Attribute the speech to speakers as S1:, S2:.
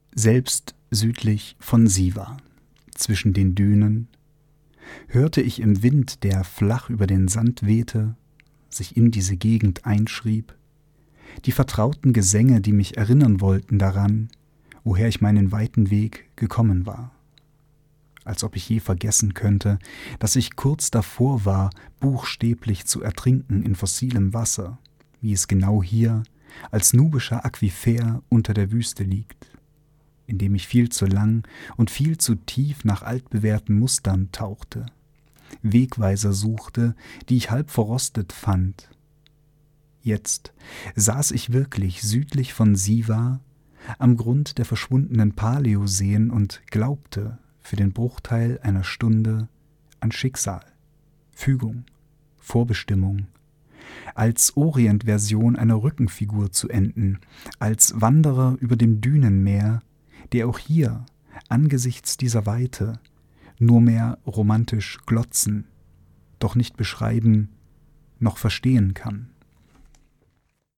S1: Selbst südlich von Siwa, zwischen den Dünen, hörte ich im Wind, der flach über den Sand wehte, sich in diese Gegend einschrieb, die vertrauten Gesänge, die mich erinnern wollten daran, woher ich meinen weiten Weg gekommen war. Als ob ich je vergessen könnte, dass ich kurz davor war, buchstäblich zu ertrinken in fossilem Wasser, wie es genau hier als nubischer Aquifer unter der Wüste liegt, in dem ich viel zu lang und viel zu tief nach altbewährten Mustern tauchte, Wegweiser suchte, die ich halb verrostet fand. Jetzt saß ich wirklich südlich von Siwa am Grund der verschwundenen Paläoseen und glaubte für den Bruchteil einer Stunde an Schicksal, Fügung, Vorbestimmung, als Orientversion einer Rückenfigur zu enden, als Wanderer über dem Dünenmeer, der auch hier, angesichts dieser Weite, nur mehr romantisch glotzen, doch nicht beschreiben noch verstehen kann.